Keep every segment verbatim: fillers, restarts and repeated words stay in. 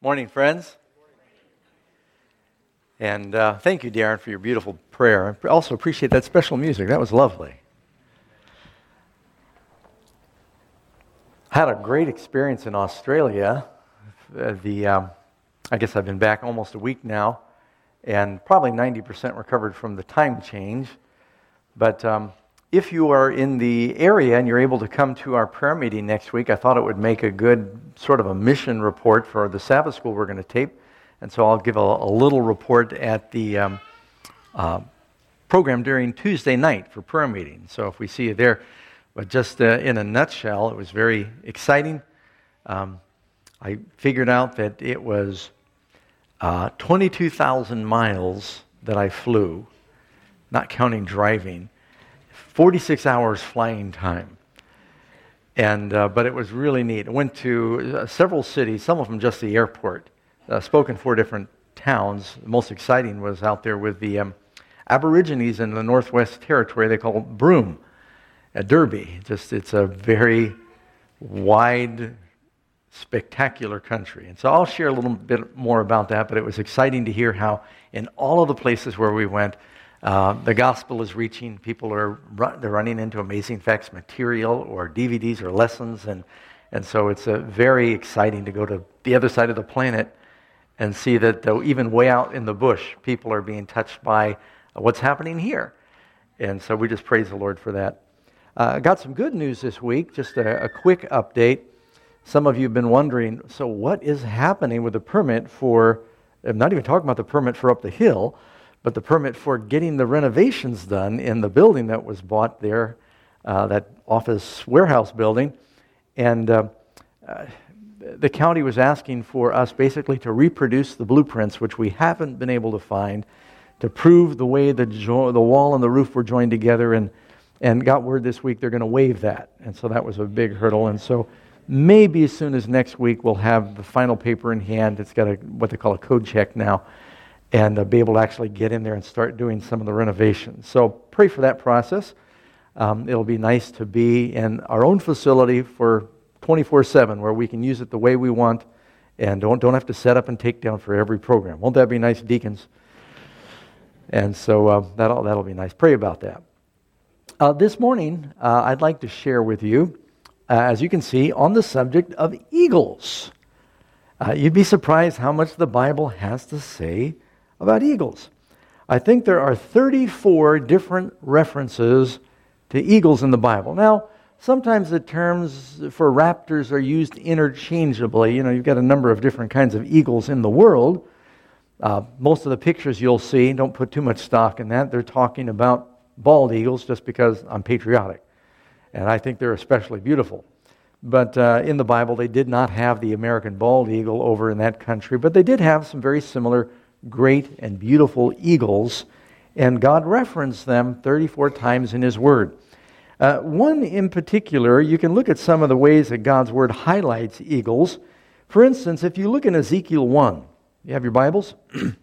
Morning, friends. And uh, thank you, Darren, for your beautiful prayer. I also appreciate that special music. That was lovely. Had a great experience in Australia. Uh, the um, I guess I've been back almost a week now, and probably ninety percent recovered from the time change. But um, if you are in the area and you're able to come to our prayer meeting next week, I thought it would make a good sort of a mission report for the Sabbath school we're going to tape. And so I'll give a, a little report at the um, uh, program during Tuesday night for prayer meeting. So if we see you there, but just uh, in a nutshell, it was very exciting. Um, I figured out that it was uh, twenty-two thousand miles that I flew, not counting driving, forty-six hours flying time. And uh, but it was really neat. I went to uh, several cities, some of them just the airport. Uh, spoke in four different towns. The most exciting was out there with the um, Aborigines in the Northwest Territory. They call it Broome, at Derby. Just it's a very wide, spectacular country. And so I'll share a little bit more about that, but it was exciting to hear how in all of the places where we went, uh, the gospel is reaching. People are they're running into Amazing Facts material or D V Ds or lessons, and, and so it's uh, very exciting to go to the other side of the planet and see that though even way out in the bush, people are being touched by what's happening here. And so we just praise the Lord for that. I uh, got some good news this week, just a, a quick update. Some of you have been wondering, so what is happening with the permit for, I'm not even talking about the permit for up the hill, but the permit for getting the renovations done in the building that was bought there, uh, that office warehouse building. And uh, uh, the county was asking for us basically to reproduce the blueprints, which we haven't been able to find, to prove the way the, jo- the wall and the roof were joined together, and And got word this week they're going to waive that. And so that was a big hurdle. And so maybe as soon as next week we'll have the final paper in hand. It's got a what they call a code check now. And uh, be able to actually get in there and start doing some of the renovations. So pray for that process. Um, it'll be nice to be in our own facility for twenty-four seven where we can use it the way we want and don't, don't have to set up and take down for every program. Won't that be nice, deacons? And so uh, that'll, that'll be nice. Pray about that. Uh, this morning, uh, I'd like to share with you, uh, as you can see, on the subject of eagles. Uh, you'd be surprised how much the Bible has to say about eagles. I think there are thirty-four different references to eagles in the Bible. Now, sometimes the terms for raptors are used interchangeably. You know, you've got a number of different kinds of eagles in the world. Uh, most of the pictures you'll see, don't put too much stock in that. They're talking about bald eagles just because I'm patriotic. And I think they're especially beautiful. But uh, in the Bible, they did not have the American bald eagle over in that country, but they did have some very similar great and beautiful eagles, and God referenced them thirty-four times in His Word. Uh, one in particular, you can look at some of the ways that God's Word highlights eagles. For instance, if you look in Ezekiel one, you have your Bibles?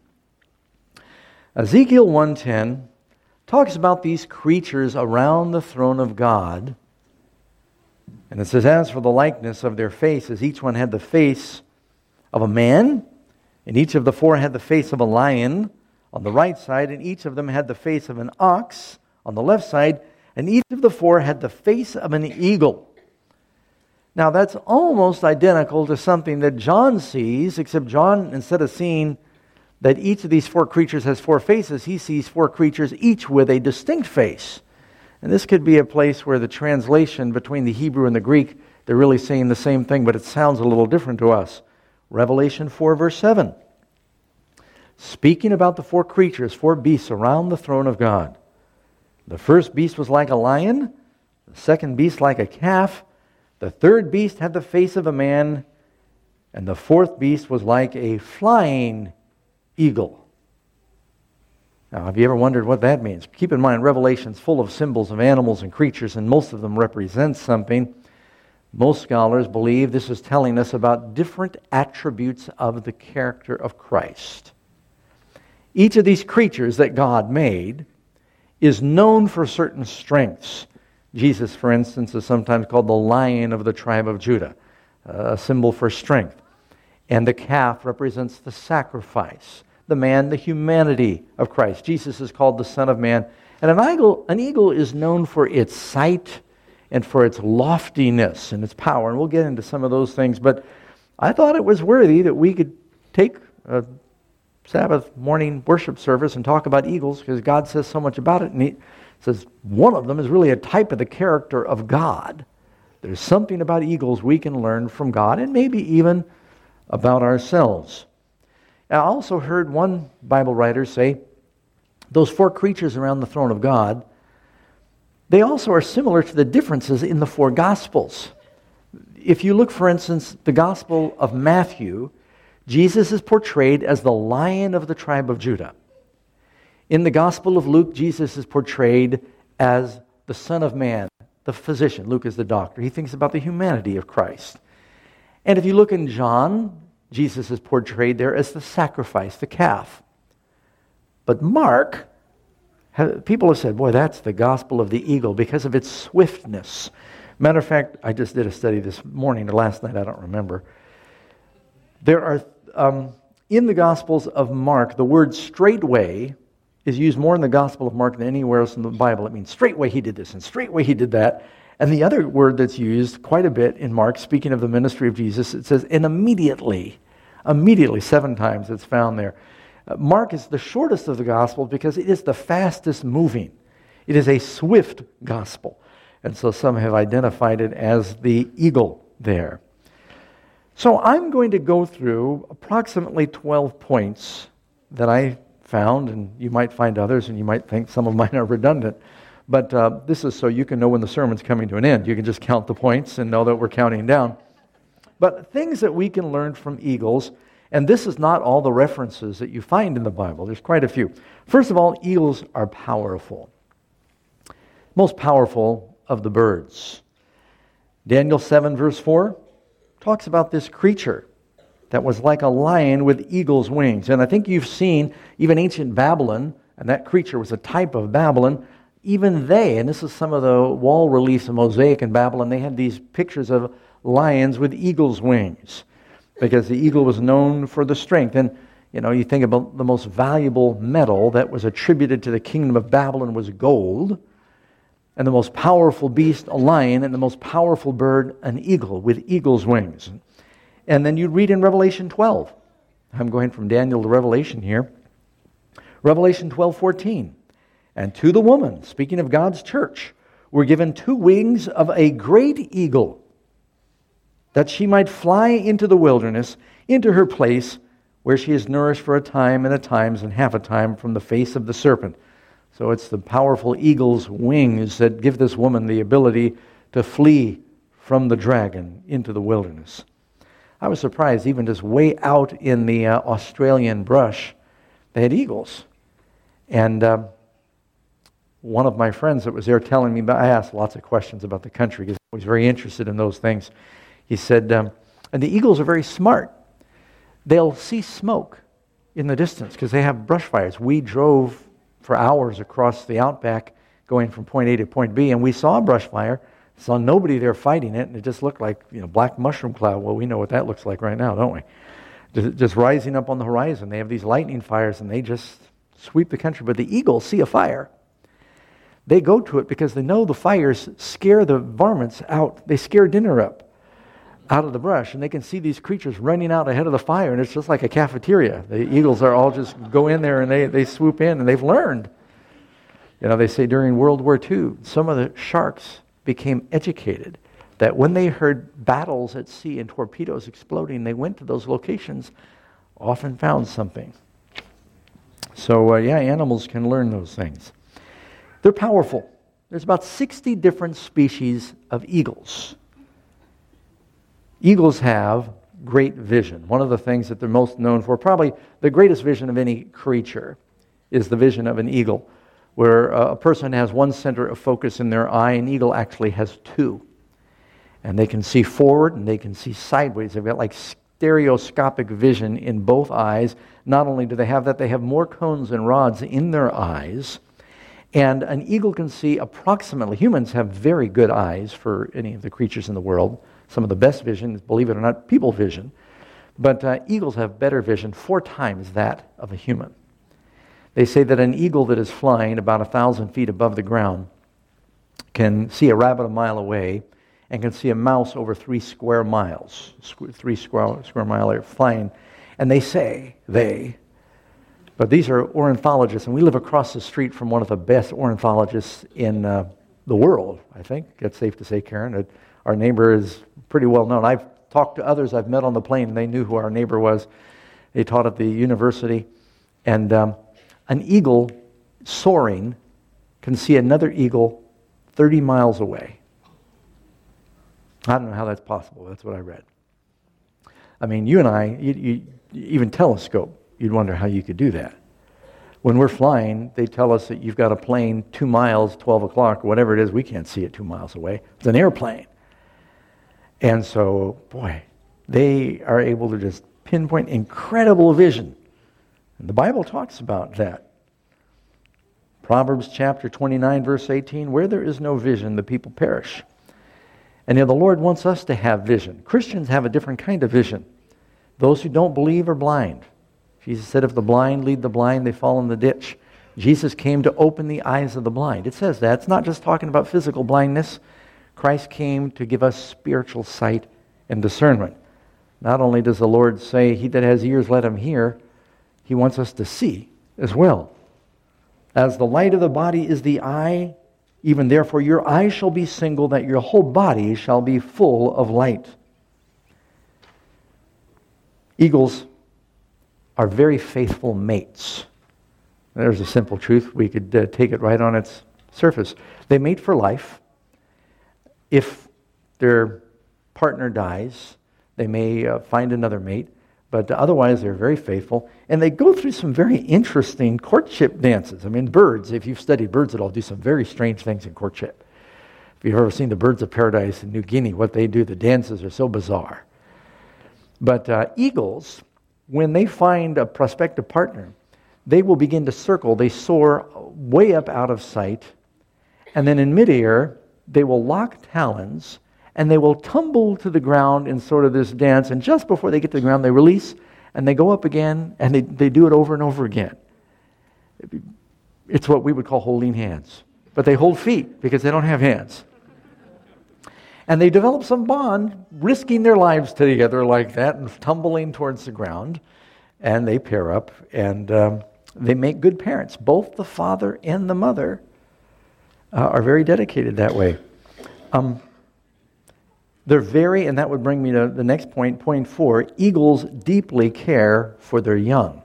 Ezekiel one ten talks about these creatures around the throne of God. And it says, as for the likeness of their faces, each one had the face of a man, and each of the four had the face of a lion on the right side, and each of them had the face of an ox on the left side, and each of the four had the face of an eagle. Now that's almost identical to something that John sees, except John, instead of seeing that each of these four creatures has four faces, he sees four creatures each with a distinct face. And this could be a place where the translation between the Hebrew and the Greek, they're really saying the same thing, but it sounds a little different to us. Revelation four, verse seven. Speaking about the four creatures, four beasts around the throne of God. The first beast was like a lion, the second beast like a calf, the third beast had the face of a man, and the fourth beast was like a flying eagle. Now, have you ever wondered what that means? Keep in mind, Revelation's full of symbols of animals and creatures, and most of them represent something. Most scholars believe this is telling us about different attributes of the character of Christ. Each of these creatures that God made is known for certain strengths. Jesus, for instance, is sometimes called the Lion of the tribe of Judah, a symbol for strength. And the calf represents the sacrifice. The man, the humanity of Christ. Jesus is called the Son of Man. And an eagle, an eagle is known for its sight and for its loftiness and its power. And we'll get into some of those things. But I thought it was worthy that we could take a Sabbath morning worship service and talk about eagles, because God says so much about it. And he says one of them is really a type of the character of God. There's something about eagles we can learn from God, and maybe even about ourselves. I also heard one Bible writer say, those four creatures around the throne of God, they also are similar to the differences in the four Gospels. If you look, for instance, the Gospel of Matthew, Jesus is portrayed as the Lion of the tribe of Judah. In the Gospel of Luke, Jesus is portrayed as the Son of Man, the physician. Luke is the doctor. He thinks about the humanity of Christ. And if you look in John, Jesus is portrayed there as the sacrifice, the calf. But Mark, people have said, boy, that's the gospel of the eagle because of its swiftness. Matter of fact, I just did a study this morning or last night, I don't remember. There are, um, in the Gospels of Mark, the word straightway is used more in the Gospel of Mark than anywhere else in the Bible. It means straightway he did this and straightway he did that. And the other word that's used quite a bit in Mark, speaking of the ministry of Jesus, it says, and immediately, immediately, seven times it's found there. Uh, Mark is the shortest of the Gospels because it is the fastest moving. It is a swift gospel. And so some have identified it as the eagle there. So I'm going to go through approximately twelve points that I found, and you might find others, and you might think some of mine are redundant. But uh, this is so you can know when the sermon's coming to an end. You can just count the points and know that we're counting down. But things that we can learn from eagles, and this is not all the references that you find in the Bible. There's quite a few. First of all, eagles are powerful. Most powerful of the birds. Daniel seven verse four talks about this creature that was like a lion with eagle's wings. And I think you've seen even ancient Babylon, and that creature was a type of Babylon. Even they, and this is some of the wall reliefs of Mosaic in Babylon, they had these pictures of lions with eagle's wings because the eagle was known for the strength. And, you know, you think about the most valuable metal that was attributed to the kingdom of Babylon was gold, and the most powerful beast, a lion, and the most powerful bird, an eagle with eagle's wings. And then you read in Revelation twelve. I'm going from Daniel to Revelation here. Revelation twelve fourteen. And to the woman, speaking of God's church, were given two wings of a great eagle, that she might fly into the wilderness, into her place, where she is nourished for a time and a times and half a time from the face of the serpent. So it's the powerful eagle's wings that give this woman the ability to flee from the dragon into the wilderness. I was surprised, even just way out in the uh, Australian brush, they had eagles. And uh, one of my friends that was there telling me, I asked lots of questions about the country because I was very interested in those things. He said, um, and the eagles are very smart. They'll see smoke in the distance because they have brush fires. We drove for hours across the outback going from point A to point B, and we saw a brush fire, saw nobody there fighting it, and it just looked like, you know, black mushroom cloud. Well, we know what that looks like right now, don't we? Just, just rising up on the horizon. They have these lightning fires, and they just sweep the country. But the eagles see a fire. They go to it because they know the fires scare the varmints out. They scare dinner up out of the brush, and they can see these creatures running out ahead of the fire, and it's just like a cafeteria. The eagles are all just go in there, and they, they swoop in, and they've learned. You know, they say during World War Two, some of the sharks became educated that when they heard battles at sea and torpedoes exploding, they went to those locations, often found something. So, uh, yeah, animals can learn those things. They're powerful. There's about sixty different species of eagles. Eagles have great vision. One of the things that they're most known for, probably the greatest vision of any creature, is the vision of an eagle, where a person has one center of focus in their eye. An eagle actually has two. And they can see forward and they can see sideways. They've got like stereoscopic vision in both eyes. Not only do they have that, they have more cones and rods in their eyes. And an eagle can see approximately, humans have very good eyes for any of the creatures in the world. Some of the best vision is, believe it or not, people vision. But uh, eagles have better vision, four times that of a human. They say that an eagle that is flying about a thousand feet above the ground can see a rabbit a mile away and can see a mouse over three square miles, three square, square mile area flying. And they say, they, but these are ornithologists, and we live across the street from one of the best ornithologists in uh, the world, I think. It's safe to say, Karen, that our neighbor is pretty well known. I've talked to others I've met on the plane, and they knew who our neighbor was. They taught at the university. And um, an eagle soaring can see another eagle thirty miles away. I don't know how that's possible. That's what I read. I mean, you and I, you, you, even telescope, you'd wonder how you could do that. When we're flying, they tell us that you've got a plane two miles, twelve o'clock, or whatever it is. We can't see it two miles away. It's an airplane. And so, boy, they are able to just pinpoint incredible vision. And the Bible talks about that. Proverbs chapter twenty-nine, verse eighteen, where there is no vision, the people perish. And you know, the Lord wants us to have vision. Christians have a different kind of vision. Those who don't believe are blind. Jesus said, if the blind lead the blind, they fall in the ditch. Jesus came to open the eyes of the blind. It says that. It's not just talking about physical blindness. Christ came to give us spiritual sight and discernment. Not only does the Lord say, he that has ears, let him hear, he wants us to see as well. As the light of the body is the eye, even therefore your eye shall be single, that your whole body shall be full of light. Eagles are very faithful mates. There's a simple truth. We could uh, take it right on its surface. They mate for life. If their partner dies, they may uh, find another mate, but otherwise they're very faithful. And they go through some very interesting courtship dances. I mean, birds, if you've studied birds at all, do some very strange things in courtship. If you've ever seen the birds of paradise in New Guinea, what they do, the dances are so bizarre. But uh, eagles, when they find a prospective partner, they will begin to circle. They soar way up out of sight, and then in midair, they will lock talons, and they will tumble to the ground in sort of this dance, and just before they get to the ground, they release, and they go up again, and they, they do it over and over again. It's what we would call holding hands. But they hold feet because they don't have hands. And they develop some bond, risking their lives together like that and tumbling towards the ground. And they pair up, and um, they make good parents. Both the father and the mother uh, are very dedicated that way. Um, they're very, and that would bring me to the next point, point four, eagles deeply care for their young.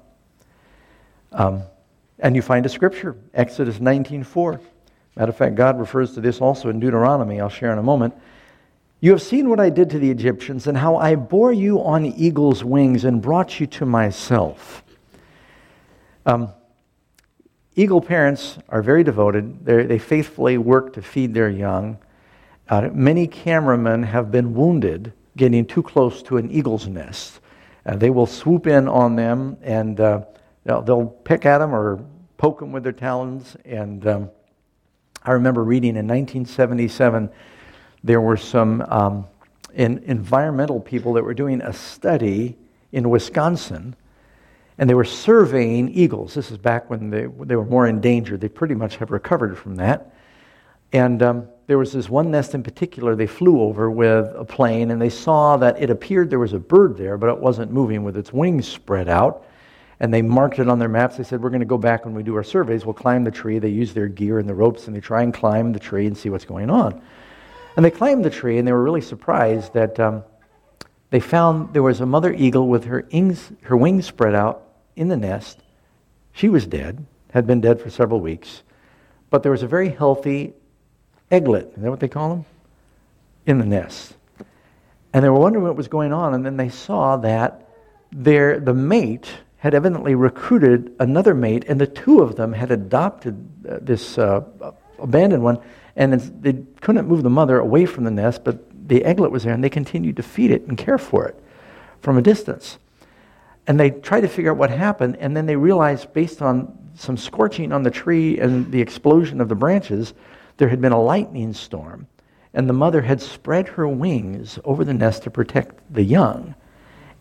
Um, and you find a scripture, Exodus nineteen four. Matter of fact, God refers to this also in Deuteronomy, I'll share in a moment. You have seen what I did to the Egyptians and how I bore you on eagle's wings and brought you to myself. Um, eagle parents are very devoted. They're, they faithfully work to feed their young. Uh, many cameramen have been wounded getting too close to an eagle's nest. Uh, they will swoop in on them, and uh, they'll, they'll pick at them or poke them with their talons. And um, I remember reading in nineteen seventy-seven, there were some um, in, environmental people that were doing a study in Wisconsin, and they were surveying eagles. This is back when they, they were more endangered. They pretty much have recovered from that. And um, there was this one nest in particular they flew over with a plane, and they saw that it appeared there was a bird there, but it wasn't moving with its wings spread out. And they marked it on their maps. They said, we're going to go back when we do our surveys. We'll climb the tree. They use their gear and the ropes, and they try and climb the tree and see what's going on. And they climbed the tree, and they were really surprised that um, they found there was a mother eagle with her wings, her wings spread out in the nest. She was dead, had been dead for several weeks. But there was a very healthy eaglet, is that what they call them? In the nest. And they were wondering what was going on, and then they saw that their, the mate had evidently recruited another mate, and the two of them had adopted uh, this uh, abandoned one. And they couldn't move the mother away from the nest, but the eaglet was there, and they continued to feed it and care for it from a distance. And they tried to figure out what happened, and then they realized, based on some scorching on the tree and the explosion of the branches, there had been a lightning storm, and the mother had spread her wings over the nest to protect the young.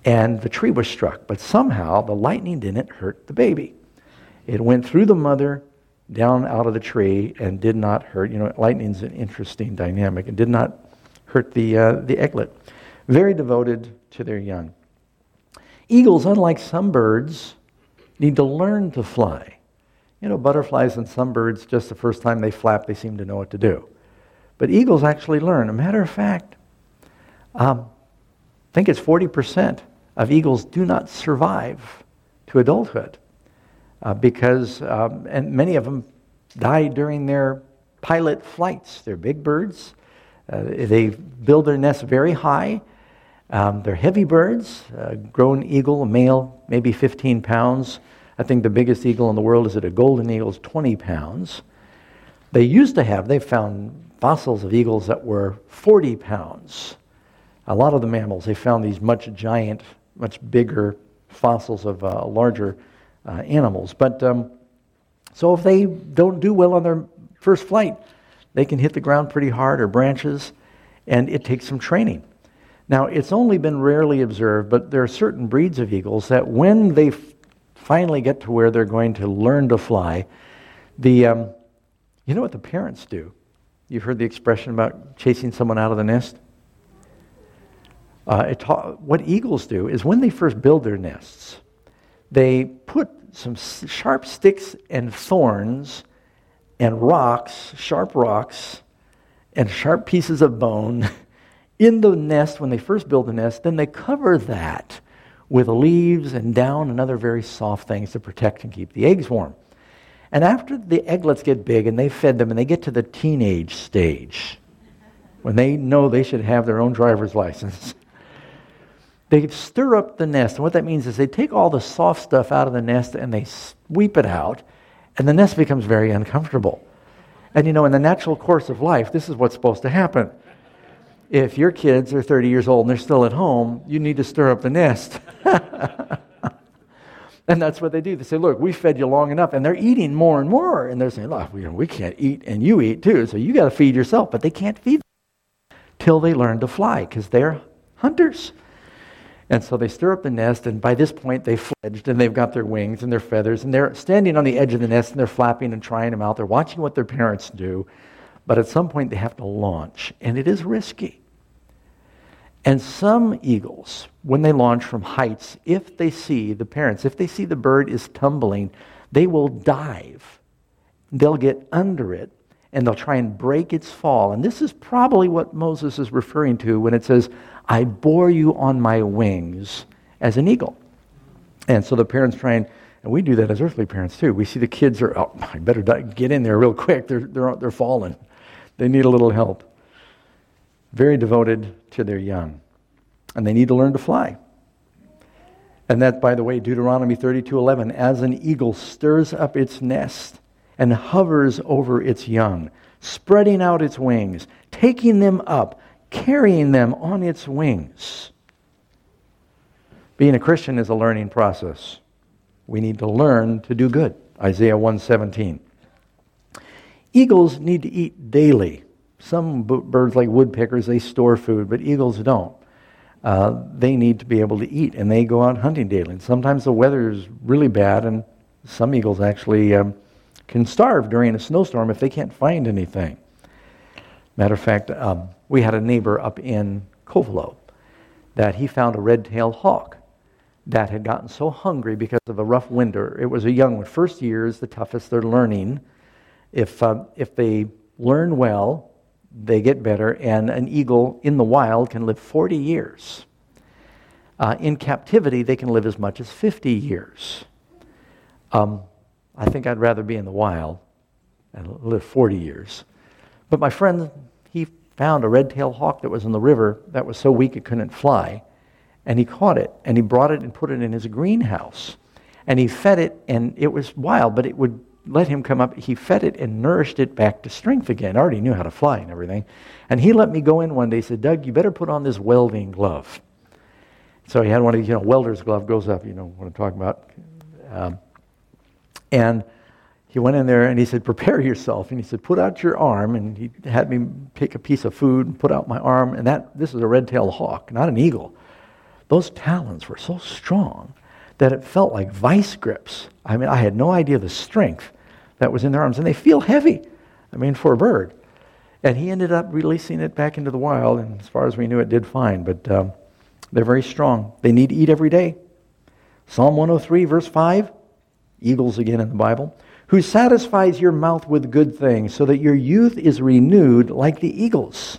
and the tree was struck. But somehow the lightning didn't hurt the baby. It went through the mother, down out of the tree, and did not hurt. You know, lightning's an interesting dynamic. It did not hurt the uh, the eaglet. Very devoted to their young. Eagles, unlike some birds, need to learn to fly. You know, butterflies and some birds, just the first time they flap, they seem to know what to do. But eagles actually learn. A matter of fact, um, I think it's forty percent of eagles do not survive to adulthood uh, because, um, and many of them die during their pilot flights. They're big birds. Uh, they build their nests very high. Um, they're heavy birds. A grown eagle, a male, maybe fifteen pounds. I think the biggest eagle in the world is at a golden eagle is twenty pounds. They used to have, they found fossils of eagles that were forty pounds. A lot of the mammals, they found these much giant, much bigger fossils of uh, larger uh, animals. But um, so if they don't do well on their first flight, they can hit the ground pretty hard or branches, and it takes some training. Now, it's only been rarely observed, but there are certain breeds of eagles that when they f- finally get to where they're going to learn to fly, the um, you know what the parents do? You've heard the expression about chasing someone out of the nest? Uh, it ta- what eagles do is when they first build their nests, they put some s- sharp sticks and thorns and rocks, sharp rocks, and sharp pieces of bone in the nest when they first build the nest. Then they cover that with leaves and down and other very soft things to protect and keep the eggs warm. And after the egglets get big and they fed them and they get to the teenage stage, when they know they should have their own driver's license, they stir up the nest. And what that means is they take all the soft stuff out of the nest and they sweep it out, and the nest becomes very uncomfortable. And you know, in the natural course of life, this is what's supposed to happen. If your kids are thirty years old and they're still at home, you need to stir up the nest. And that's what they do. They say, look, we fed you long enough, and they're eating more and more. And they're saying, look, we, we can't eat, and you eat too, so you got to feed yourself. But they can't feed them till they learn to fly, because they're hunters. And so they stir up the nest, and by this point they've fledged, and they've got their wings and their feathers, and they're standing on the edge of the nest, and they're flapping and trying them out. They're watching what their parents do. But at some point they have to launch, and it is risky. And some eagles, when they launch from heights, if they see the parents, if they see the bird is tumbling, they will dive. They'll get under it, and they'll try and break its fall. And this is probably what Moses is referring to when it says, I bore you on my wings as an eagle. And so the parents try and, and we do that as earthly parents too. We see the kids are, oh, I better get in there real quick. They're, they're, they're falling. They need a little help. Very devoted to their young. And they need to learn to fly. And that, by the way, Deuteronomy thirty-two eleven, as an eagle stirs up its nest and hovers over its young, spreading out its wings, taking them up, carrying them on its wings. Being a Christian is a learning process. We need to learn to do good. Isaiah one seventeen. Eagles need to eat daily. Some b- birds like woodpeckers, they store food, but eagles don't. Uh, they need to be able to eat, and they go out hunting daily. And sometimes the weather is really bad, and some eagles actually um, can starve during a snowstorm if they can't find anything. Matter of fact, um, we had a neighbor up in Covelo that he found a red-tailed hawk that had gotten so hungry because of a rough winter. It was a young one. First year is the toughest. They're learning. If uh, if they learn well, they get better, and an eagle in the wild can live forty years. Uh, in captivity, they can live as much as fifty years. Um, I think I'd rather be in the wild and live forty years. But my friend, he found a red-tailed hawk that was in the river that was so weak it couldn't fly, and he caught it, and he brought it and put it in his greenhouse. And he fed it, and it was wild, but it would let him come up. He fed it and nourished it back to strength again. I already knew how to fly and everything. And he let me go in one day. He said, Doug, you better put on this welding glove. So he had one of these, you know, welder's glove, goes up, you know what I'm talking about. Um, and he went in there and he said, prepare yourself. And he said, put out your arm. And he had me pick a piece of food and put out my arm. And that this is a red-tailed hawk, not an eagle. those talons were so strong that it felt like vice grips. I mean, I had no idea the strength that was in their arms. And they feel heavy, I mean, for a bird. And he ended up releasing it back into the wild, and as far as we knew, it did fine. But um, they're very strong. They need to eat every day. Psalm one oh three, verse five, eagles again in the Bible, who satisfies your mouth with good things, so that your youth is renewed like the eagles.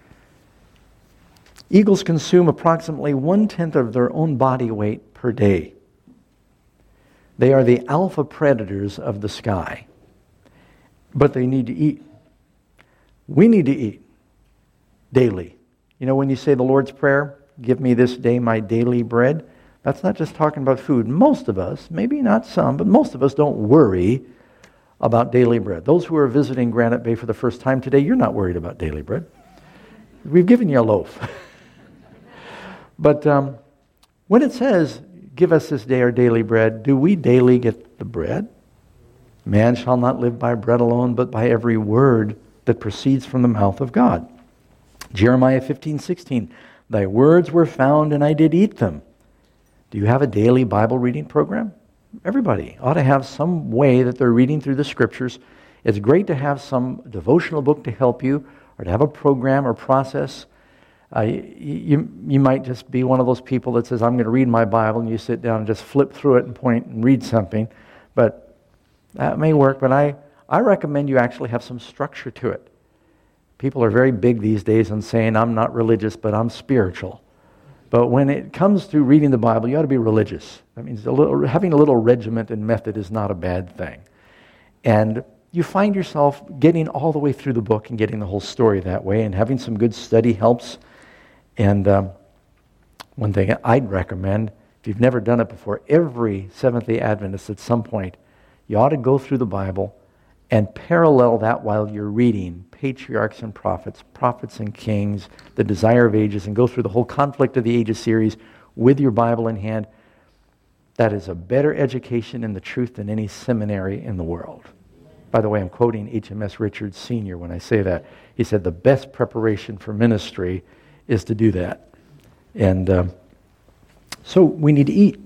Eagles consume approximately one-tenth of their own body weight per day. They are the alpha predators of the sky, but they need to eat. We need to eat daily. You know, when you say the Lord's Prayer, give me this day my daily bread, that's not just talking about food. Most of us, maybe not some, but most of us don't worry about daily bread. Those who are visiting Granite Bay for the first time today, you're not worried about daily bread. We've given you a loaf. But um, when it says, give us this day our daily bread, do we daily get the bread? Man shall not live by bread alone, but by every word that proceeds from the mouth of God. Jeremiah fifteen sixteen, thy words were found and I did eat them. Do you have a daily Bible reading program? Everybody ought to have some way that they're reading through the Scriptures. It's great to have some devotional book to help you, or to have a program or process. Uh, you, you might just be one of those people that says, I'm going to read my Bible, and you sit down and just flip through it and point and read something. But that may work, but I, I recommend you actually have some structure to it. People are very big these days on saying, I'm not religious, but I'm spiritual. But when it comes to reading the Bible, you ought to be religious. That means a little, having a little regiment and method is not a bad thing. And you find yourself getting all the way through the book and getting the whole story that way, and having some good study helps. And um, one thing I'd recommend, if you've never done it before, every Seventh-day Adventist at some point, you ought to go through the Bible and parallel that while you're reading Patriarchs and Prophets, Prophets and Kings, The Desire of Ages, and go through the whole Conflict of the Ages series with your Bible in hand. That is a better education in the truth than any seminary in the world. By the way, I'm quoting H M S Richards Senior when I say that. He said the best preparation for ministry is to do that. And um, so we need to eat.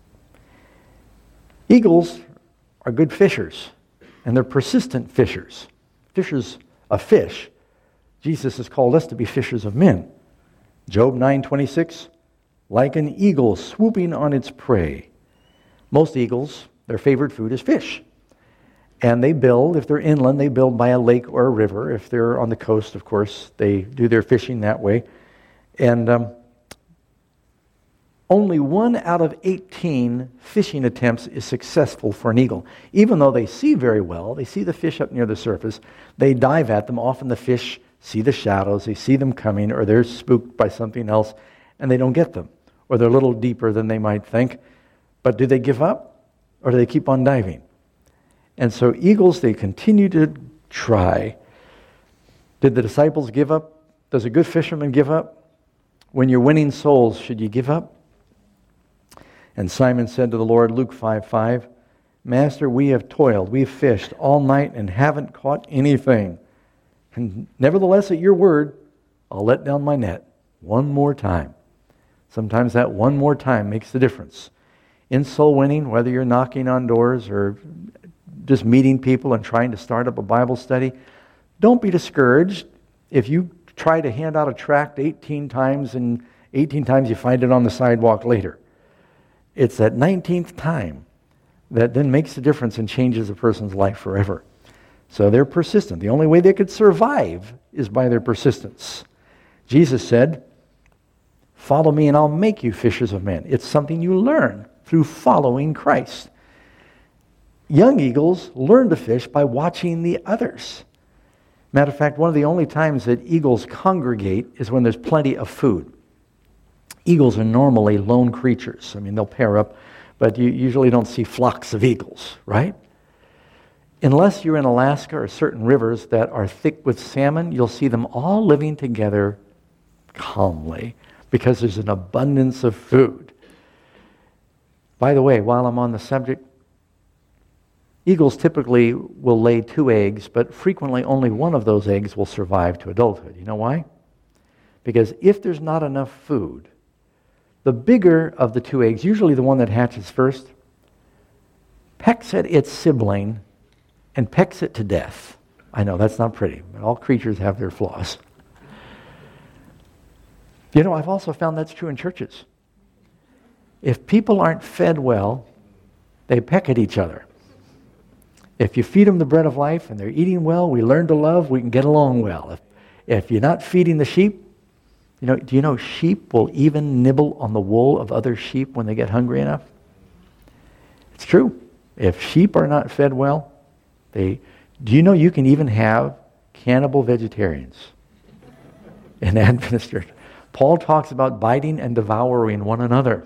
Eagles are good fishers, and they're persistent fishers. Fishers of fish. Jesus has called us to be fishers of men. Job nine twenty-six, like an eagle swooping on its prey. Most eagles, their favorite food is fish. And they build, if they're inland, they build by a lake or a river. If they're on the coast, of course, they do their fishing that way. And um, only one out of eighteen fishing attempts is successful for an eagle. Even though they see very well, they see the fish up near the surface, they dive at them. Often the fish see the shadows, they see them coming, or they're spooked by something else, and they don't get them. Or they're a little deeper than they might think. But do they give up, or do they keep on diving? And so eagles, they continue to try. Did the disciples give up? Does a good fisherman give up? When you're winning souls, should you give up? And Simon said to the Lord, Luke five five, Master, we have toiled, we've fished all night and haven't caught anything. And nevertheless, at your word, I'll let down my net one more time. Sometimes that one more time makes the difference. In soul winning, whether you're knocking on doors or just meeting people and trying to start up a Bible study, don't be discouraged if you try to hand out a tract eighteen times and eighteen times you find it on the sidewalk later. It's that nineteenth time that then makes the difference and changes a person's life forever. So they're persistent. The only way they could survive is by their persistence. Jesus said, follow me and I'll make you fishers of men. It's something you learn through following Christ. Young eagles learn to fish by watching the others. Matter of fact, one of the only times that eagles congregate is when there's plenty of food. Eagles are normally lone creatures. I mean, they'll pair up, but you usually don't see flocks of eagles, right? Unless you're in Alaska or certain rivers that are thick with salmon, you'll see them all living together calmly because there's an abundance of food. By the way, while I'm on the subject, eagles typically will lay two eggs, but frequently only one of those eggs will survive to adulthood. You know why? Because if there's not enough food, the bigger of the two eggs, usually the one that hatches first, pecks at its sibling and pecks it to death. I know that's not pretty, but all creatures have their flaws. You know, I've also found that's true in churches. If people aren't fed well, they peck at each other. If you feed them the bread of life and they're eating well, we learn to love, we can get along well. If, if you're not feeding the sheep, you know, do you know sheep will even nibble on the wool of other sheep when they get hungry enough? It's true. If sheep are not fed well, they, do you know you can even have cannibal vegetarians in Adventist church? Paul talks about biting and devouring one another.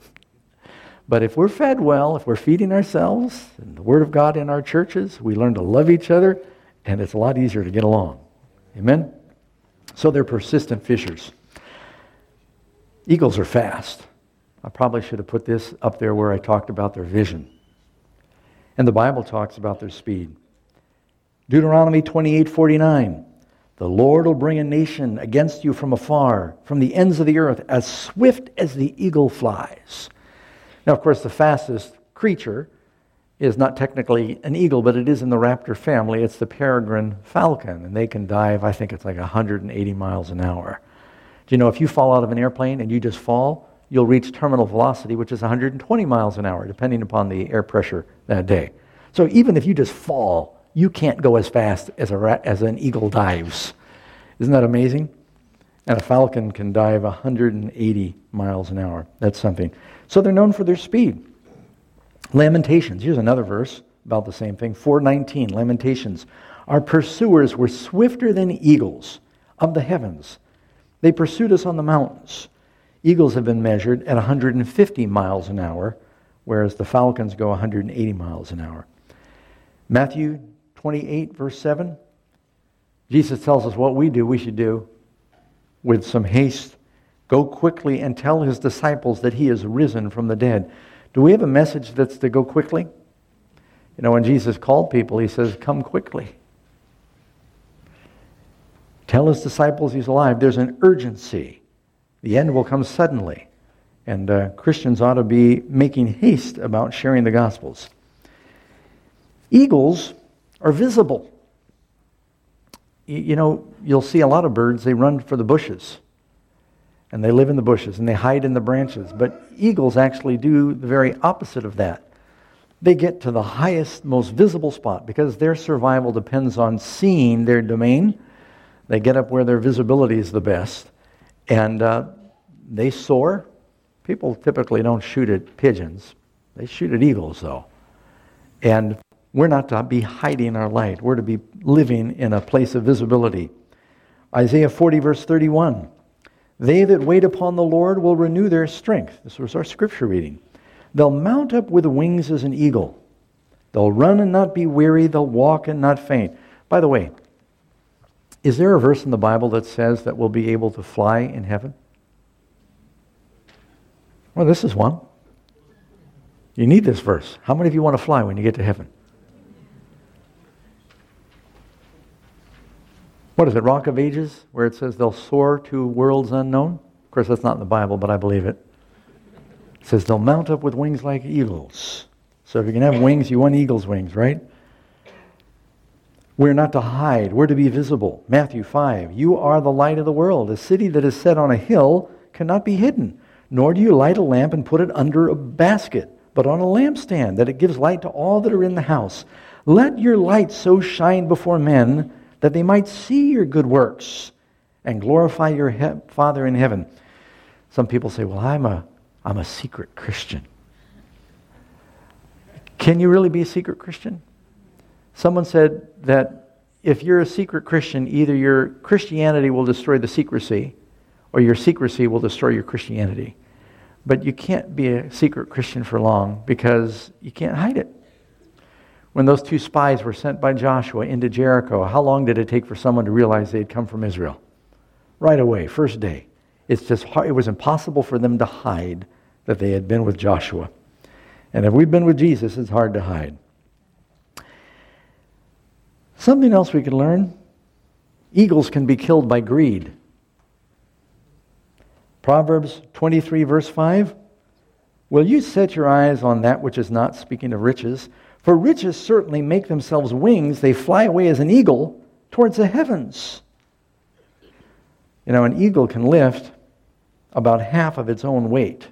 But if we're fed well, if we're feeding ourselves and the Word of God in our churches, we learn to love each other, and it's a lot easier to get along. Amen? So they're persistent fishers. Eagles are fast. I probably should have put this up there where I talked about their vision. And the Bible talks about their speed. Deuteronomy twenty-eight forty-nine. The Lord will bring a nation against you from afar, from the ends of the earth, as swift as the eagle flies. Now, of course, the fastest creature is not technically an eagle, but it is in the raptor family. It's the peregrine falcon, and they can dive, I think it's like one hundred eighty miles an hour. Do you know if you fall out of an airplane and you just fall, you'll reach terminal velocity, which is one hundred twenty miles an hour, depending upon the air pressure that day. So even if you just fall, you can't go as fast as a rat, as an eagle dives. Isn't that amazing? And a falcon can dive one hundred eighty miles an hour. That's something. So they're known for their speed. Lamentations. Here's another verse about the same thing. four nineteen, Lamentations. Our pursuers were swifter than eagles of the heavens. They pursued us on the mountains. Eagles have been measured at one hundred fifty miles an hour, whereas the falcons go one hundred eighty miles an hour. Matthew twenty-eight, verse seven. Jesus tells us what we do, we should do with some haste. Go quickly and tell his disciples that he is risen from the dead. Do we have a message that's to go quickly? You know, when Jesus called people, he says, come quickly. Tell his disciples he's alive. There's an urgency. The end will come suddenly. And uh, Christians ought to be making haste about sharing the Gospels. Eagles are visible. You know, you'll see a lot of birds, they run for the bushes. And they live in the bushes, and they hide in the branches. But eagles actually do the very opposite of that. They get to the highest, most visible spot because their survival depends on seeing their domain. They get up where their visibility is the best. And uh, they soar. People typically don't shoot at pigeons. They shoot at eagles, though. And we're not to be hiding our light. We're to be living in a place of visibility. Isaiah forty, verse thirty-one. They that wait upon the Lord will renew their strength. This was our scripture reading. They'll mount up with wings as an eagle. They'll run and not be weary. They'll walk and not faint. By the way, is there a verse in the Bible that says that we'll be able to fly in heaven? Well, this is one. You need this verse. How many of you want to fly when you get to heaven? What is it, Rock of Ages, where it says they'll soar to worlds unknown? Of course, that's not in the Bible, but I believe it. It says they'll mount up with wings like eagles. So if you can have wings, you want eagle's wings, right? We're not to hide. We're to be visible. Matthew five, you are the light of the world. A city that is set on a hill cannot be hidden. Nor do you light a lamp and put it under a basket, but on a lampstand, that it gives light to all that are in the house. Let your light so shine before men that they might see your good works and glorify your he- Father in heaven. Some people say, well, I'm a, I'm a secret Christian. Can you really be a secret Christian? Someone said that if you're a secret Christian, either your Christianity will destroy the secrecy, or your secrecy will destroy your Christianity. But you can't be a secret Christian for long because you can't hide it. When those two spies were sent by Joshua into Jericho, how long did it take for someone to realize they'd come from Israel? Right away, first day. It's just hard, it was impossible for them to hide that they had been with Joshua. And if we've been with Jesus, it's hard to hide. Something else we can learn. Eagles can be killed by greed. Proverbs twenty-three, verse five. Will you set your eyes on that which is not, speaking of riches? For riches certainly make themselves wings. They fly away as an eagle towards the heavens. You know, an eagle can lift about half of its own weight.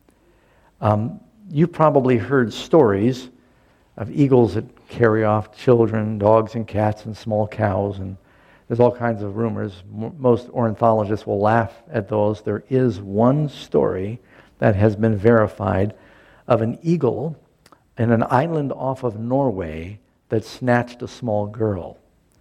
Um, you've probably heard stories of eagles that carry off children, dogs and cats and small cows, and there's all kinds of rumors. Most ornithologists will laugh at those. There is one story that has been verified of an eagle in an island off of Norway that snatched a small girl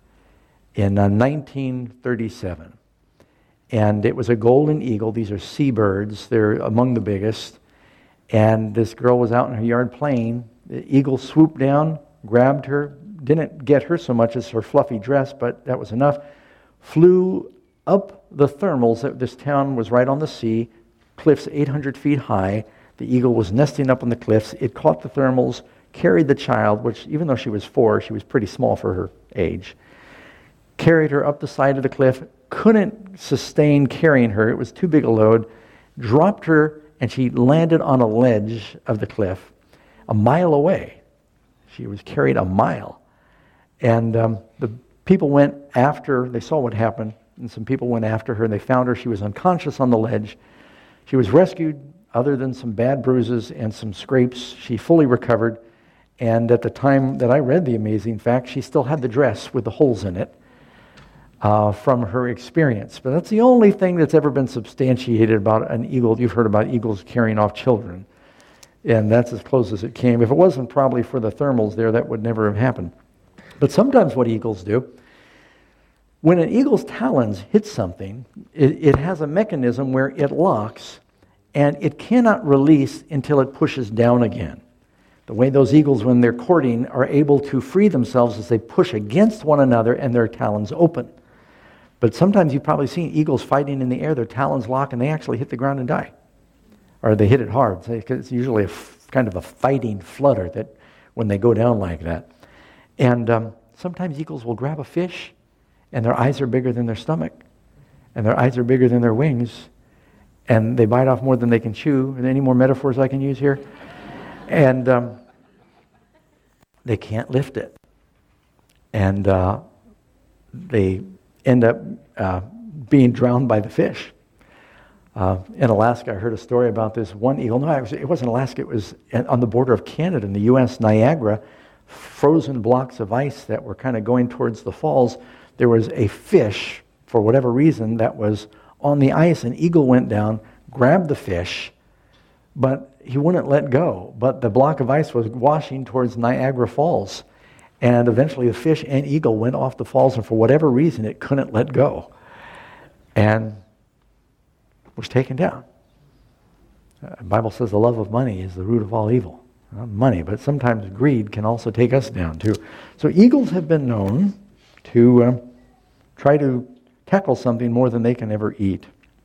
in uh, nineteen thirty-seven. And it was a golden eagle. These are seabirds. They're among the biggest. And this girl was out in her yard playing. The eagle swooped down, grabbed her, didn't get her so much as her fluffy dress, but that was enough. Flew up the thermals. This town was right on the sea, cliffs eight hundred feet high. The eagle was nesting up on the cliffs. It caught the thermals, carried the child, which even though she was four, she was pretty small for her age, carried her up the side of the cliff, couldn't sustain carrying her. It was too big a load, dropped her, and she landed on a ledge of the cliff a mile away. She was carried a mile. And um, the people went after, they saw what happened, and some people went after her, and they found her. She was unconscious on the ledge. She was rescued, other than some bad bruises and some scrapes. She fully recovered, and at the time that I read the amazing fact, she still had the dress with the holes in it uh, from her experience. But that's the only thing that's ever been substantiated about an eagle. You've heard about eagles carrying off children, and that's as close as it came. If it wasn't probably for the thermals there, that would never have happened. But sometimes what eagles do, when an eagle's talons hit something, it, it has a mechanism where it locks, and it cannot release until it pushes down again. The way those eagles, when they're courting, are able to free themselves is they push against one another and their talons open. But sometimes you've probably seen eagles fighting in the air, their talons lock, and they actually hit the ground and die. Or they hit it hard. It's usually a f- kind of a fighting flutter that when they go down like that. And um, sometimes eagles will grab a fish, and their eyes are bigger than their stomach, and their eyes are bigger than their wings, and they bite off more than they can chew. Are there any more metaphors I can use here? And um, they can't lift it. And uh, they end up uh, being drowned by the fish. Uh, in Alaska, I heard a story about this one eagle. No, it, was, it wasn't Alaska. It was on the border of Canada in the U S, Niagara, frozen blocks of ice that were kind of going towards the falls. There was a fish, for whatever reason, that was on the ice. An eagle went down, grabbed the fish, but he wouldn't let go. But the block of ice was washing towards Niagara Falls. And eventually the fish and eagle went off the falls, and for whatever reason, it couldn't let go. And was taken down. Uh, the Bible says the love of money is the root of all evil. Not money, but sometimes greed can also take us down too. So eagles have been known to um, try to tackle something more than they can ever eat.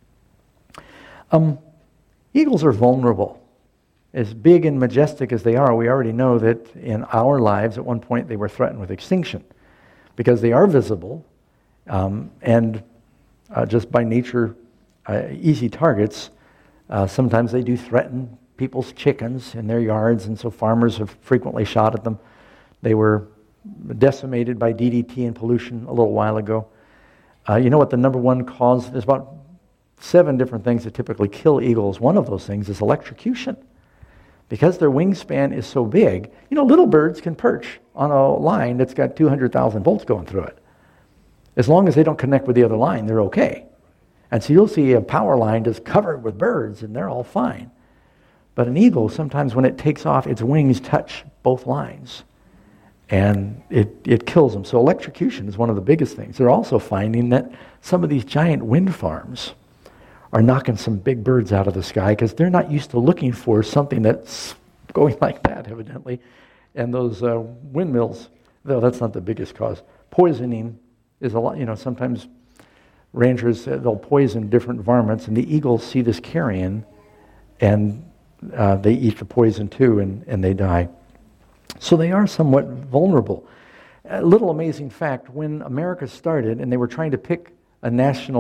Um, eagles are vulnerable. As big and majestic as they are, we already know that in our lives at one point they were threatened with extinction because they are visible um, and uh, just by nature uh, easy targets. Uh, sometimes they do threaten people's chickens in their yards, and so farmers have frequently shot at them. They were decimated by D D T and pollution a little while ago. Uh, you know what the number one cause? There's about seven different things that typically kill eagles. One of those things is electrocution. Because their wingspan is so big, you know, little birds can perch on a line that's got two hundred thousand volts going through it. As long as they don't connect with the other line, they're okay. And so you'll see a power line just covered with birds, and they're all fine. But an eagle, sometimes when it takes off, its wings touch both lines, and it, it kills them. So electrocution is one of the biggest things. They're also finding that some of these giant wind farms are knocking some big birds out of the sky because they're not used to looking for something that's going like that, evidently. And those uh, windmills, though that's not the biggest cause. Poisoning is a lot, you know, sometimes rangers, uh, they'll poison different varmints, and the eagles see this carrion, and uh, they eat the poison too, and, and they die. So they are somewhat vulnerable. A little amazing fact, when America started and they were trying to pick a national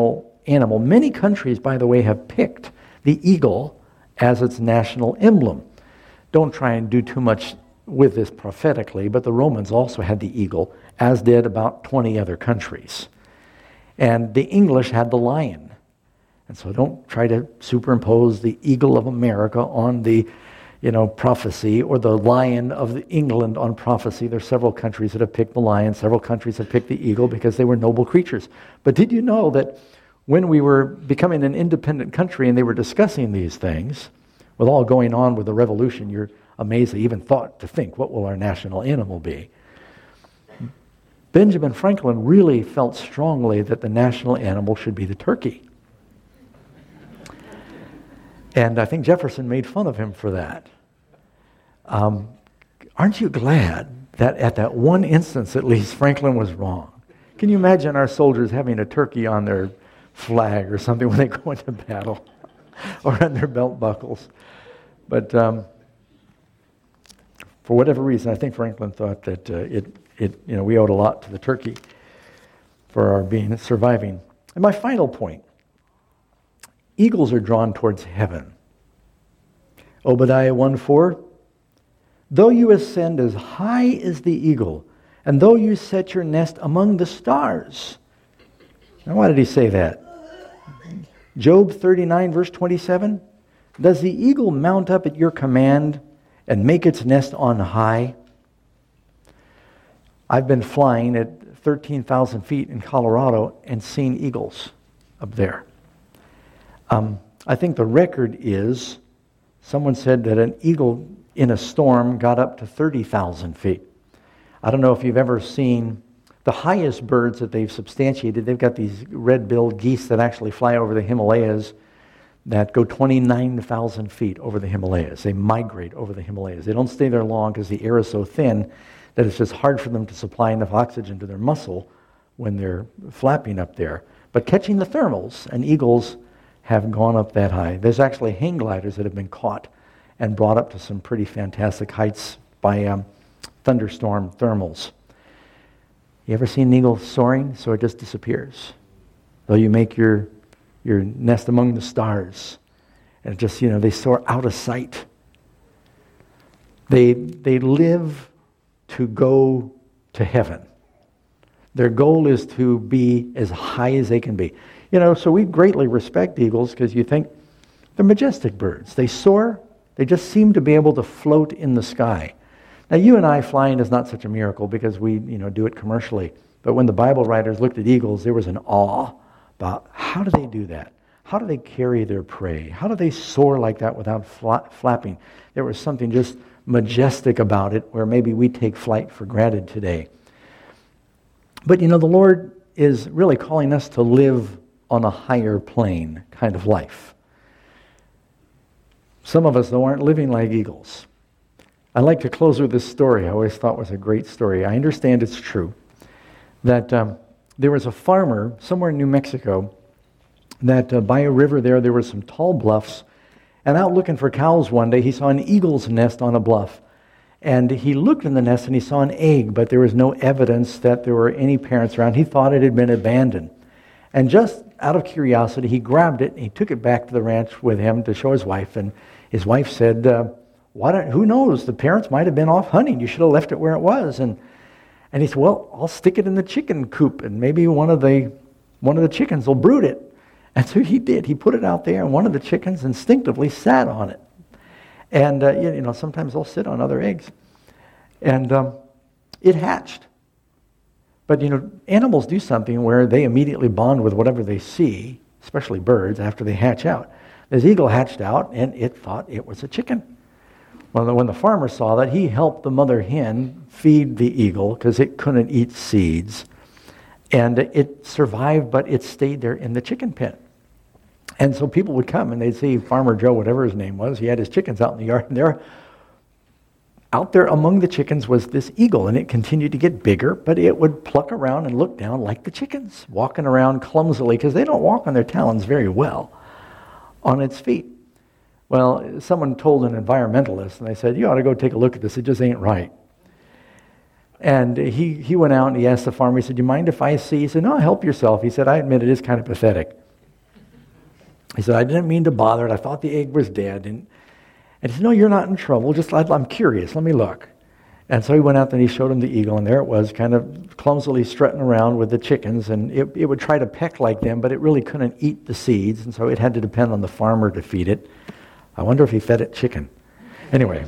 animal. Many countries, by the way, have picked the eagle as its national emblem. Don't try and do too much with this prophetically, but the Romans also had the eagle, as did about twenty other countries. And the English had the lion. And so don't try to superimpose the eagle of America on the, you know, prophecy, or the lion of England on prophecy. There's several countries that have picked the lion, several countries have picked the eagle because they were noble creatures. But did you know that when we were becoming an independent country and they were discussing these things, with all going on with the revolution, you're amazed they even thought to think, what will our national animal be? Benjamin Franklin really felt strongly that the national animal should be the turkey. And I think Jefferson made fun of him for that. Um, aren't you glad that at that one instance, at least, Franklin was wrong? Can you imagine our soldiers having a turkey on their flag or something when they go into battle, or on their belt buckles? But um, for whatever reason, I think Franklin thought that uh, it, it, you know, we owed a lot to the turkey for our being surviving. And my final point: eagles are drawn towards heaven. Obadiah one four, though you ascend as high as the eagle, and though you set your nest among the stars. Now, why did he say that? Job thirty-nine, verse twenty-seven, does the eagle mount up at your command and make its nest on high? I've been flying at thirteen thousand feet in Colorado and seen eagles up there. Um, I think the record is, someone said that an eagle in a storm got up to thirty thousand feet. I don't know if you've ever seen the highest birds that they've substantiated. They've got these red-billed geese that actually fly over the Himalayas that go twenty-nine thousand feet over the Himalayas. They migrate over the Himalayas. They don't stay there long because the air is so thin that it's just hard for them to supply enough oxygen to their muscle when they're flapping up there. But catching the thermals, and eagles have gone up that high. There's actually hang gliders that have been caught and brought up to some pretty fantastic heights by um, thunderstorm thermals. You ever seen an eagle soaring? So it just disappears. Though you make your your nest among the stars, and it just, you know, they soar out of sight. They they live to go to heaven. Their goal is to be as high as they can be. You know, so we greatly respect eagles because you think they're majestic birds. They soar. They just seem to be able to float in the sky. Now, you and I flying is not such a miracle because we, you know, do it commercially. But when the Bible writers looked at eagles, there was an awe about how do they do that? How do they carry their prey? How do they soar like that without fla- flapping? There was something just majestic about it where maybe we take flight for granted today. But, you know, the Lord is really calling us to live on a higher plane kind of life. Some of us, though, aren't living like eagles. I'd like to close with this story I always thought was a great story. I understand it's true. That um, there was a farmer somewhere in New Mexico that uh, by a river there, there were some tall bluffs. And out looking for cows one day, he saw an eagle's nest on a bluff. And he looked in the nest and he saw an egg, but there was no evidence that there were any parents around. He thought it had been abandoned. And just out of curiosity, he grabbed it and he took it back to the ranch with him to show his wife. And his wife said, uh, Why don't, who knows, the parents might have been off hunting. You should have left it where it was. And and he said, well, I'll stick it in the chicken coop and maybe one of the one of the chickens will brood it. And so he did. He put it out there and one of the chickens instinctively sat on it. And, uh, you know, sometimes they'll sit on other eggs. And um, it hatched. But, you know, animals do something where they immediately bond with whatever they see, especially birds, after they hatch out. This eagle hatched out and it thought it was a chicken. Well, when the farmer saw that, he helped the mother hen feed the eagle because it couldn't eat seeds. And it survived, but it stayed there in the chicken pen. And so people would come and they'd see Farmer Joe, whatever his name was, he had his chickens out in the yard. And there, out there among the chickens was this eagle, and it continued to get bigger, but it would pluck around and look down like the chickens, walking around clumsily, because they don't walk on their talons very well, on its feet. Well, someone told an environmentalist, and they said, you ought to go take a look at this, it just ain't right. And he, he went out and he asked the farmer, he said, do you mind if I see? He said, no, help yourself. He said, I admit it is kind of pathetic. He said, I didn't mean to bother it. I thought the egg was dead. And, and he said, no, you're not in trouble. Just I'm curious. Let me look. And so he went out there and he showed him the eagle, and there it was, kind of clumsily strutting around with the chickens, and it, it would try to peck like them, but it really couldn't eat the seeds, and so it had to depend on the farmer to feed it. I wonder if he fed it chicken. Anyway,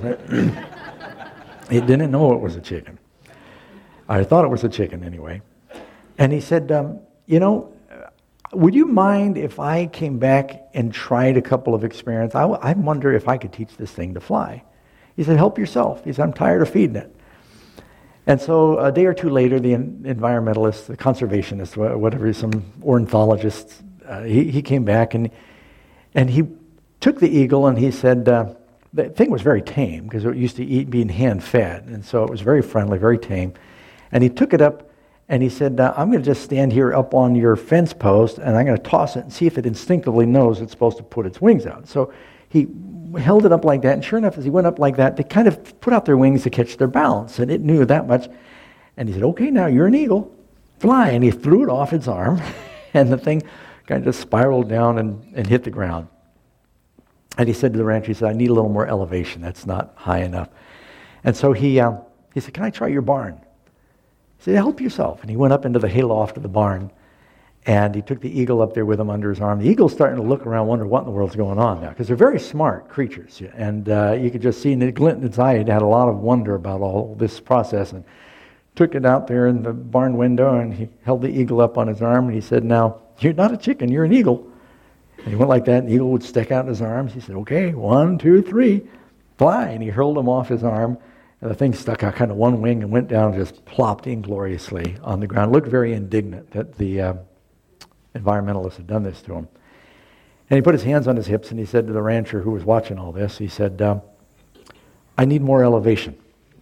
it didn't know it was a chicken. I thought it was a chicken anyway. And he said, um, you know, would you mind if I came back and tried a couple of experiments? I, w- I wonder if I could teach this thing to fly. He said, help yourself. He said, I'm tired of feeding it. And so a day or two later, the environmentalist, the conservationist, whatever, some ornithologist, uh, he, he came back and and he took the eagle and he said, uh, the thing was very tame because it used to eat being hand-fed. And so it was very friendly, very tame. And he took it up and he said, uh, I'm going to just stand here up on your fence post and I'm going to toss it and see if it instinctively knows it's supposed to put its wings out. So he held it up like that, and sure enough, as he went up like that, they kind of put out their wings to catch their balance, and it knew that much. And he said, okay, now you're an eagle. Fly. And he threw it off its arm, and the thing kind of spiraled down and, and hit the ground. And he said to the rancher, he said, I need a little more elevation. That's not high enough. And so he um, he said, can I try your barn? He said, help yourself. And he went up into the hayloft of the barn, and he took the eagle up there with him under his arm. The eagle's starting to look around, wonder what in the world's going on now, because they're very smart creatures. And uh, you could just see in the glint in its eye, it had a lot of wonder about all this process. And took it out there in the barn window, and he held the eagle up on his arm, and he said, now, you're not a chicken, you're an eagle. And he went like that, and the eagle would stick out his arms. He said, okay, one, two, three, fly. And he hurled him off his arm, and the thing stuck out kind of one wing and went down and just plopped ingloriously on the ground. Looked very indignant that the uh, environmentalists had done this to him. And he put his hands on his hips and he said to the rancher who was watching all this, he said, um, I need more elevation.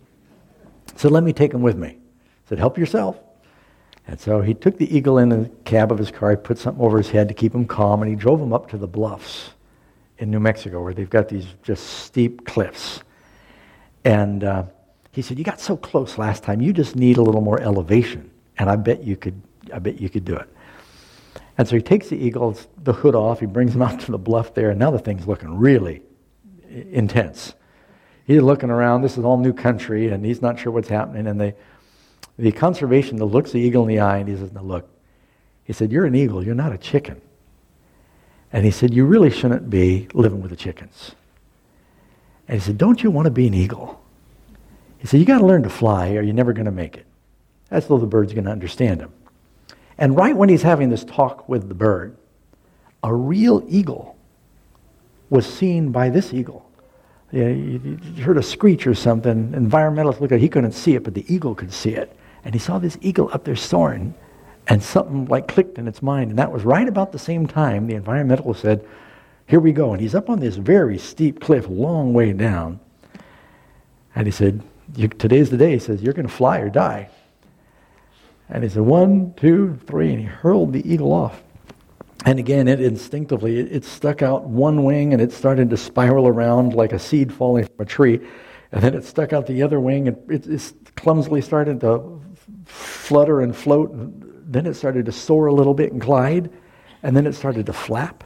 So let me take him with me. He said, help yourself. And so he took the eagle in the cab of his car, he put something over his head to keep him calm, and he drove him up to the bluffs in New Mexico where they've got these just steep cliffs. And uh, he said, you got so close last time, you just need a little more elevation, and I bet you could, I bet you could do it. And so he takes the eagle, the hood off, he brings him out to the bluff there, and now the thing's looking really intense. He's looking around, this is all new country, and he's not sure what's happening, and they, the conservationist looks the eagle in the eye, and he says, now look, he said, you're an eagle, you're not a chicken. And he said, you really shouldn't be living with the chickens. And he said, don't you want to be an eagle? He said, you got to learn to fly, or you're never going to make it. That's though the bird's going to understand him. And right when he's having this talk with the bird, a real eagle was seen by this eagle. Yeah, you, you heard a screech or something. Environmentalists looked at it. He couldn't see it, but the eagle could see it. And he saw this eagle up there soaring, and something like clicked in its mind. And that was right about the same time the environmentalist said, here we go. And he's up on this very steep cliff, long way down. And he said, today's the day. He says, you're going to fly or die. And he said, one, two, three, and he hurled the eagle off. And again, it instinctively, it, it stuck out one wing, and it started to spiral around like a seed falling from a tree. And then it stuck out the other wing, and it, it clumsily started to flutter and float. And then it started to soar a little bit and glide. And then it started to flap.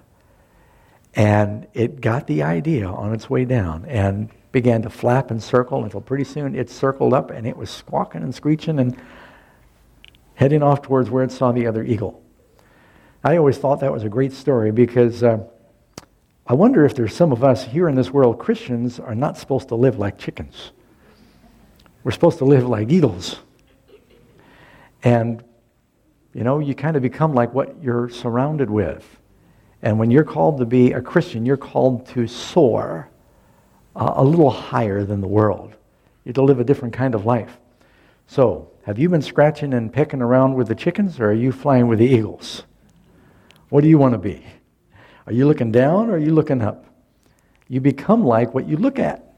And it got the idea on its way down and began to flap and circle until pretty soon it circled up, and it was squawking and screeching and heading off towards where it saw the other eagle. I always thought that was a great story because uh, I wonder if there's some of us here in this world, Christians are not supposed to live like chickens. We're supposed to live like eagles. And, you know, you kind of become like what you're surrounded with. And when you're called to be a Christian, you're called to soar uh, a little higher than the world. You're to live a different kind of life. So, have you been scratching and pecking around with the chickens, or are you flying with the eagles? What do you want to be? Are you looking down, or are you looking up? You become like what you look at.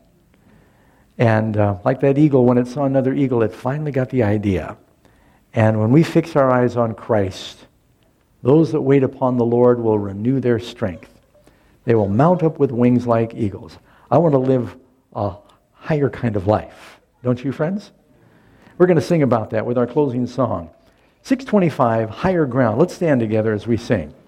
And uh, like that eagle, when it saw another eagle, it finally got the idea. And when we fix our eyes on Christ, those that wait upon the Lord will renew their strength. They will mount up with wings like eagles. I want to live a higher kind of life. Don't you, friends? We're going to sing about that with our closing song. six twenty-five, Higher Ground. Let's stand together as we sing.